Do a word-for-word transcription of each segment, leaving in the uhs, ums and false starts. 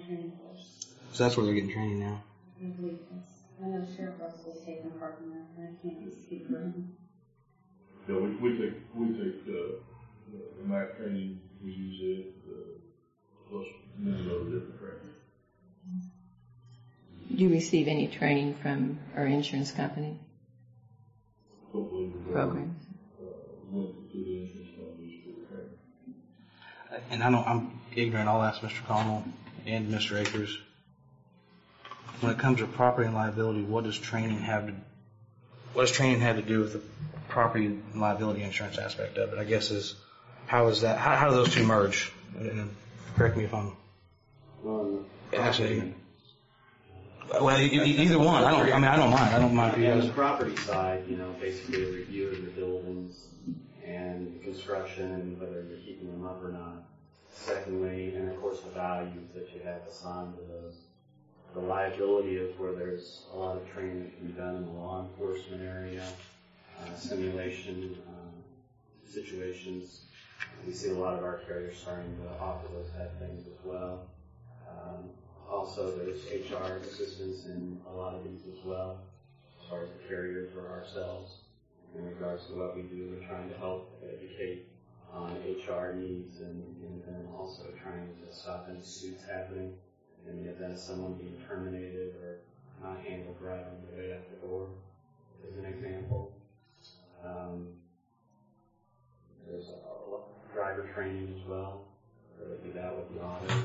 training course. So that's where they're getting training now. I believe this. I know Sheriff Russell was taking part in that, and I can't speak for him. Yeah, we, we take, we take, uh, the M A C training, we use it, uh, plus many other different trainings. Do you receive any training from our insurance company? Hopefully we'll Program. Uh, went to the insurance companies for the training. And I don't, I'm ignorant, I'll ask Mister Connell and Mister Akers. When it comes to property and liability, what does training have to, what does training have to do with the property and liability insurance aspect of it? I guess is, how is that, how, how do those two merge? And correct me if I'm Um, actually. Well, e- e- either one. I don't. I mean, I don't mind. I don't mind if you on guys. the property side, you know, basically a review of your buildings and construction and whether you're keeping them up or not. Secondly, and of course the values that you have assigned to those. The liability is where there's a lot of training that can be done in the law enforcement area, uh, simulation uh, situations. We see a lot of our carriers starting to offer those type of things as well. Um, also, there's H R assistance in a lot of these as well, as far as the carriers or ourselves. In regards to what we do, we're trying to help educate on H R needs and, and then also trying to stop any suits happening in the event of someone being terminated or not handled right on the way out the door, as an example. Um, there's a, a lot of driver training as well, where they do that with the autos.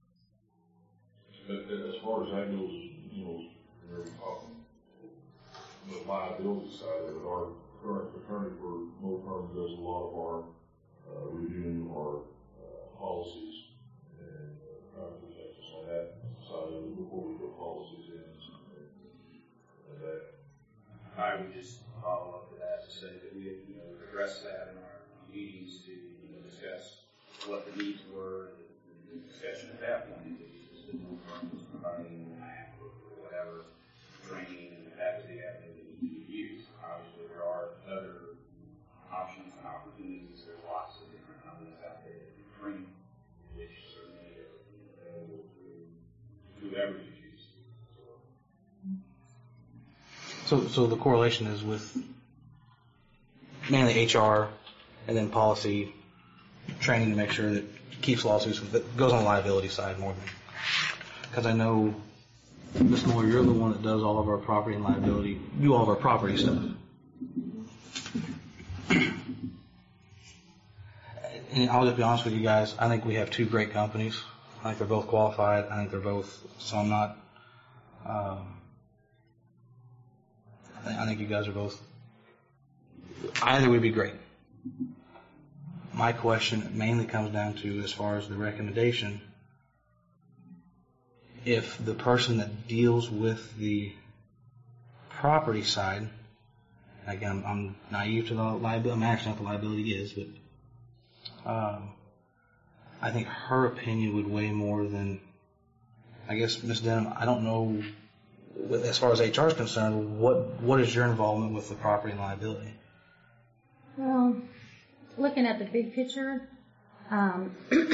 But as far as that goes, you know, we're talking the liability side of it. Our current attorney for Mo Firm does a lot of our uh, reviewing our uh, policies and uh, trying to protect us on that side of it before we put policies in and, and that. I would just follow up to that to say that we, you know, address that in our meetings to, you know, discuss what the needs were. The, the discussion at that point is that no firm was providing an app or whatever training, and that was the avenue that needed to be used. Obviously, there are other options and opportunities. There's lots of different companies out there that do training, which certainly are available to whoever you choose. So, so the correlation is with mainly H R and then policy training to make sure that it keeps lawsuits, that goes on the liability side more than, because I know, Miz Moore, you're the one that does all of our property and liability, do all of our property stuff. And I'll just be honest with you guys, I think we have two great companies. I think they're both qualified. I think they're both, so I'm not, um, I think, I think you guys are both, either would be great. My question mainly comes down to, as far as the recommendation, if the person that deals with the property side, again, I'm, I'm naive to the liability, I'm actually not the liability is, but um, I think her opinion would weigh more than, I guess, Miz Denham, I don't know, with, as far as H R is concerned, what what is your involvement with the property and liability? Well, looking at the big picture, um,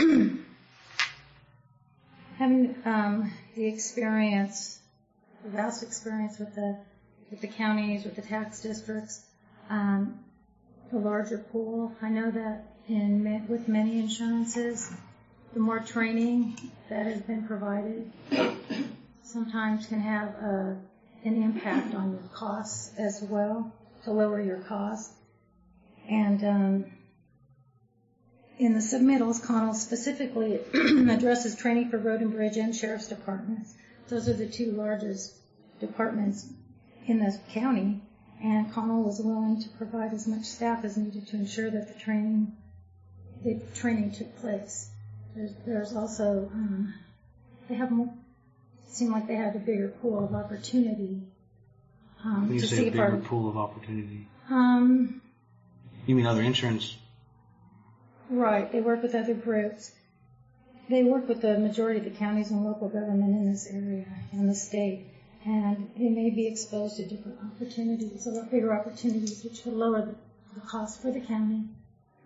having um, the experience, the vast experience with the with the counties, with the tax districts, um, the larger pool. I know that in with many insurances, the more training that has been provided sometimes can have a, an impact on your costs as well, to lower your costs. And um, in the submittals, Connell specifically addresses training for road and bridge and sheriff's departments. Those are the two largest departments in the county, and Connell was willing to provide as much staff as needed to ensure that the training the training took place. There's, there's also um, they have more. It seemed like they had a bigger pool of opportunity um, When you to say see a a part bigger of. pool of opportunity, Um, you mean other insurance? right. They work with other groups. They work with the majority of the counties and local government in this area and the state, and they may be exposed to different opportunities, a lot bigger opportunities, which would lower the, the cost for the county.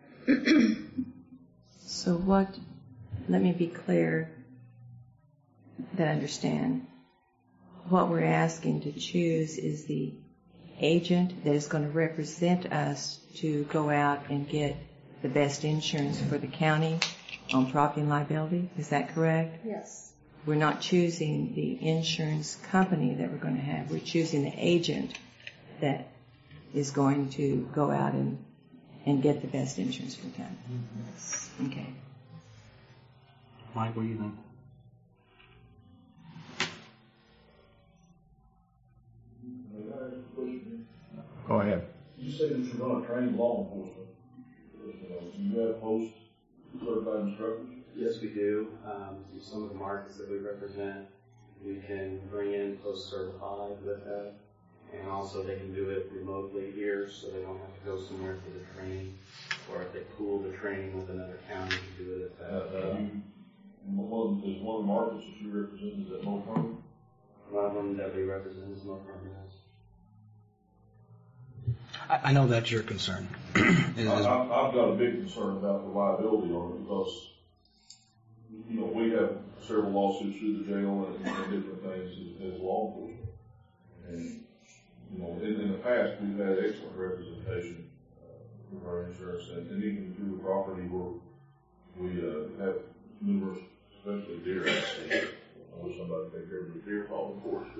So what, let me be clear, that I understand, what we're asking to choose is the agent that is going to represent us to go out and get the best insurance for the county on property and liability. Is that correct? Yes. We're not choosing the insurance company that we're going to have. We're choosing the agent that is going to go out and, and get the best insurance for the county. Mm-hmm. Okay. Mike, what do you think? Go ahead. You said that you're going to train law enforcement. Do you have post certified instructors? Yes, we do. Um, some of the markets that we represent, we can bring in post-certified with that. And also they can do it remotely here, so they don't have to go somewhere for the training. Or if they pool the training with another county to do it at that. Uh, uh, you, one, is one of the markets that you represent, is that Mo Firm? One of them that we represent is Mo Firm, yes. I, I know that's your concern. Is- I, I, I've got a big concern about the liability on it because, you know, we have several lawsuits through the jail and, and different things as, as law enforcement. And, you know, in, in the past, we've had excellent representation uh, with our insurance, and, and even through the property where we uh, have numerous, especially deer accidents. I wish somebody would take care of the deer problem for us,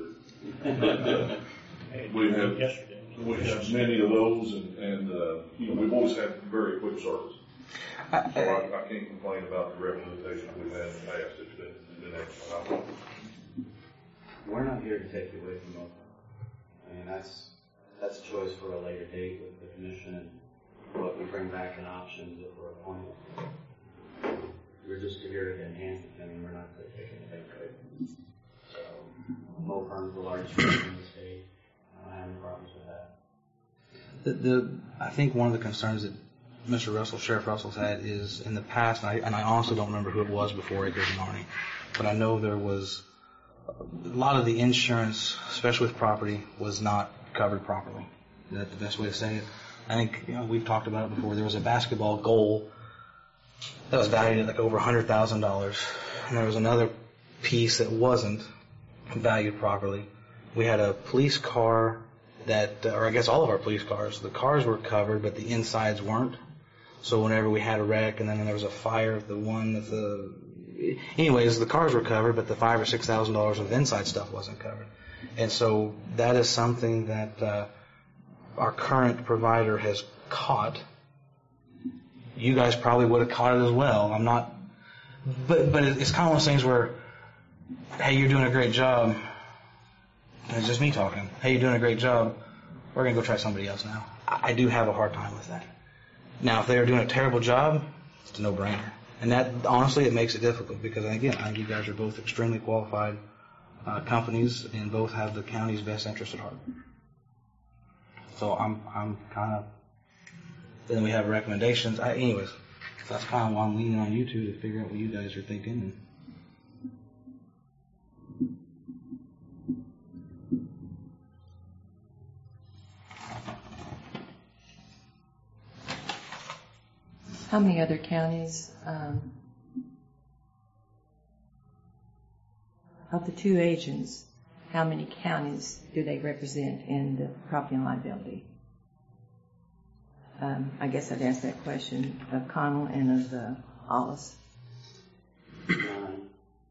but we have we have many of those, and, and uh, you know, we've always had very quick service. So I, I can't complain about the representation we've had in the past. It's been, it's been excellent. We're not here to take you away from Mo Firm. I mean, that's, that's a choice for a later date with the commission and what we bring back in options if we're appointed. We're just here to enhance it, and we're not to take anything away. So, Mo Firm's the largest firm in the state. I don't have any problems with that. The, the I think one of the concerns that Mister Russell, Sheriff Russell's had is in the past, and I, and I honestly don't remember who it was before Akers and Arnie, but I know there was a lot of the insurance, especially with property, was not covered properly. Is that the best way to say it? I think, you know, we've talked about it before. There was a basketball goal that was valued at like over one hundred thousand dollars, and there was another piece that wasn't valued properly. We had a police car that, or I guess all of our police cars, the cars were covered, but the insides weren't. So whenever we had a wreck, and then there was a fire, the one that the, anyways, the cars were covered, but the five or six thousand dollars of inside stuff wasn't covered. And so that is something that uh, our current provider has caught. You guys probably would have caught it as well. I'm not, but but it's kind of one of those things where, hey, you're doing a great job. And it's just me talking. Hey, you're doing a great job. We're going to go try somebody else now. I, I do have a hard time with that. Now, if they are doing a terrible job, it's a no-brainer. And that, honestly, it makes it difficult because, again, I think you guys are both extremely qualified uh, companies and both have the county's best interest at heart. So I'm I'm kind of, then we have recommendations. I, anyways, that's kind of why I'm leaning on you two to figure out what you guys are thinking. And, How many other counties, um, of the two agents, how many counties do they represent in the property and liability? Um, I guess I'd ask that question of Connell and of uh, Hollis. Um,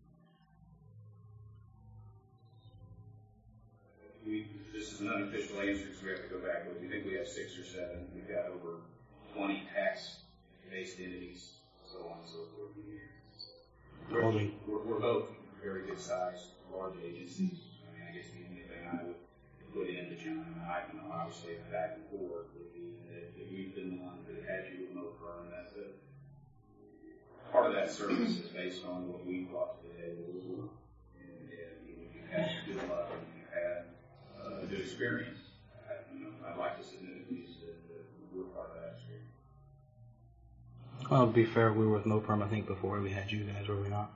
we, this is an unofficial answer because we have to go back, but we think we have six or seven. We've got over twenty tax-based entities, so on and so forth. We're, we're, we're both very good-sized, large agencies. I mean, I guess the only thing I would put in to John and I, you know, obviously back and forth would be that, that we've been the ones that had you with Mo Firm. That the part of that service is based on what we brought to the table as well. And, and you know, you've had good luck and you've had uh, a good experience. I, you know, I'd like to submit at least that, that we're part of that experience. well, to be fair, we were with MoPerm, I think, before we had you guys, were we not?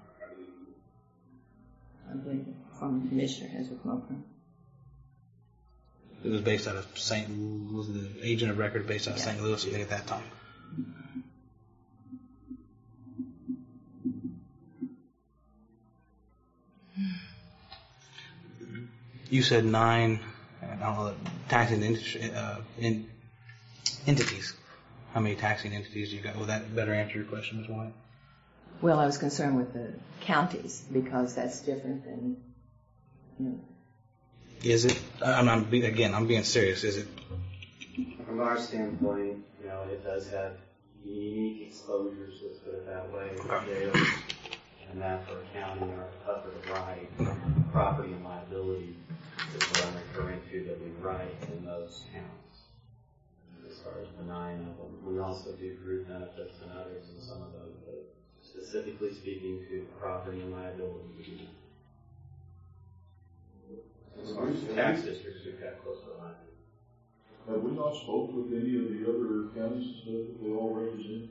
I believe the former commissioner has with Mo Firm. It was based out of Saint was the agent of record based out of Yeah. Saint Louis, I think, at that time. you said nine, I don't know, taxing ent- uh, in, entities. How many taxing entities do you got? Will that better answer your question, Miz White? Well, I was concerned with the counties because that's different than, you know. Is it? I'm, I'm be- again, I'm being serious. Is it? From our standpoint, you know, it does have unique exposures, let's put it that way, jails, and that for a county or a cover to write, property and liability is what I'm referring to that we write in those counts. As far as the nine of them. We also do group benefits and others in some of those, but specifically speaking to property and liability, we do not. As far as tax districts, we've got close to one hundred. Have we not spoke with any of the other counties and stuff that they all represent?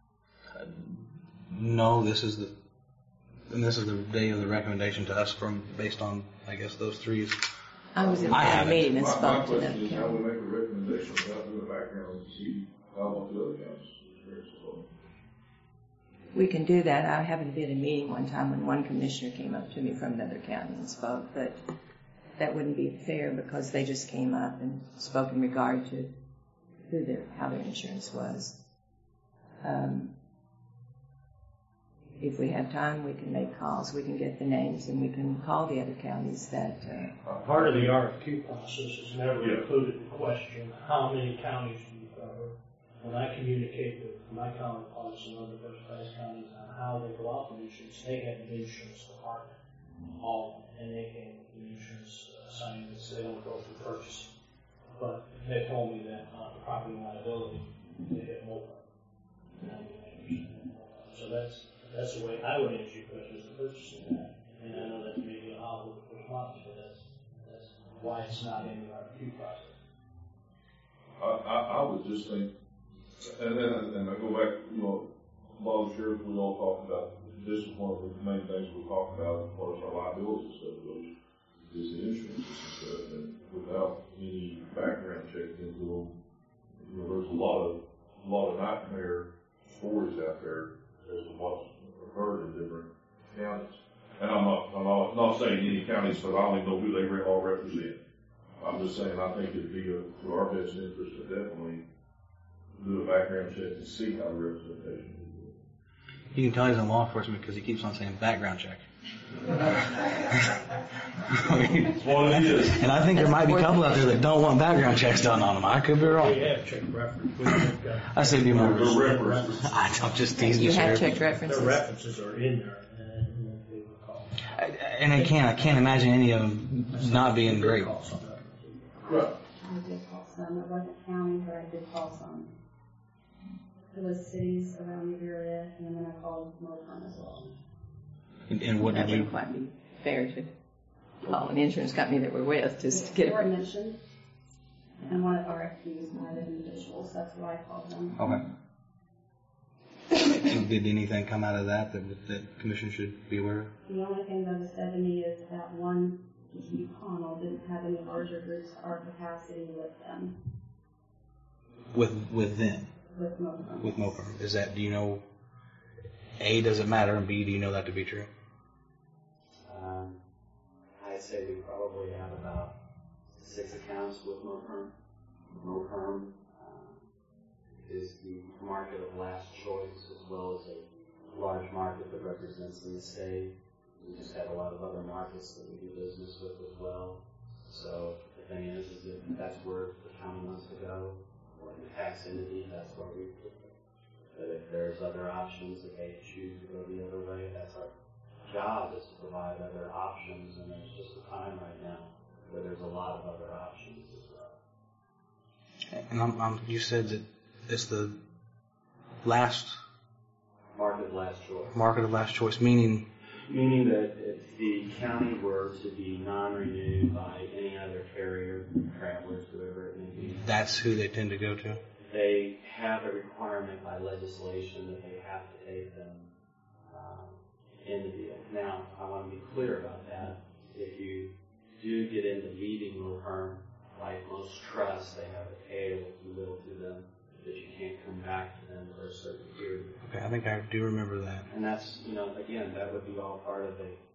No, this is the, and this is the day of the recommendation to us from, based on, I guess, those three. I was in I that haven't. meeting and My, my spoke to question them. is how we make a recommendation without doing a background to see how much the other counties experience are. We can do that. I happened to be at a meeting one time when one commissioner came up to me from another county and spoke, but that wouldn't be fair because they just came up and spoke in regard to who their, how their insurance was. Um, if we have time, we can make calls. We can get the names and we can call the other counties that. Uh, Part of the R F Q process is never Yeah. included the question, how many counties do you cover? When I communicate with my counterparts in other first-class counties on how they go out for insurance, they have an insurance department, all, and they have the insurance assignments. They don't go through purchasing. But they told me that uh, the property and liability, they have more. So that's that's the way I would answer your question, is the purchasing that. And I know that's maybe an odd response, but that's that's why it's not in the R F Q process. I, I, I would just think, and then, and I go back, you know, a lot of the sheriffs we all talk about, this is one of the main things we talk about as far as our liability and stuff goes, is the insurance and stuff, and without any background checks into them, you know, there's a lot of, a lot of nightmare stories out there as to what's occurred in different counties. And I'm not, I'm not, not saying any counties, but I only know who they re- all represent. I'm just saying I think it'd be a, to our best interest to definitely do a background check to see how the representation is. You can tell he's in law enforcement because he keeps on saying background check. Well, it is. And I think there might be a couple out there that don't want background checks done on them. I could be wrong. We have checked reference. We have got, I say be more. The references. I don't just tease you the have sheriff. checked their references. references are in there, and they will call. I- And I can't, I can't imagine any of them not being great. Call some references. Right. I did call some. It wasn't county, but I did call some. It was cities around the area, and then I called Motorhome as well. And, and what That did you? wouldn't quite be fair to call an insurance company that we're with just to They get were a mentioned, and one of the R F Qs wanted individuals. That's why I called them. Okay. And did anything come out of that that that commission should be aware of? The only thing that was said to me is that one, G. Connell, didn't have any larger groups to our capacity with them, With with them, with Motorhome. with MoFirm. Is that? Do you know? A, does it matter? And B, do you know that to be true? Um, I'd say we probably have about six accounts with MoFirm. MoFirm um, is the market of last choice as well as a large market that represents in the state. We just have a lot of other markets that we do business with as well. So the thing is, is if that's where the county wants to go, or the tax entity, that's where we put it. But if there's other options that they choose to go the other way, that's our job, is to provide other options, and there's just a time right now where there's a lot of other options as well. And I'm, I'm, you said that it's the last Market of last choice. market of last choice, meaning Meaning that if the county were to be non-renewed by any other carrier, travelers, whoever it may be, that's who they tend to go to. they have a requirement by legislation that they have to take them um, in the deal. Now, I want to be clear about that. If you do get into leaving MoFirm, like most trusts, they have a tail, if you will, to them, that you can't come back to them for a certain period. Okay, I think I do remember that. And that's, you know, again, that would be all part of a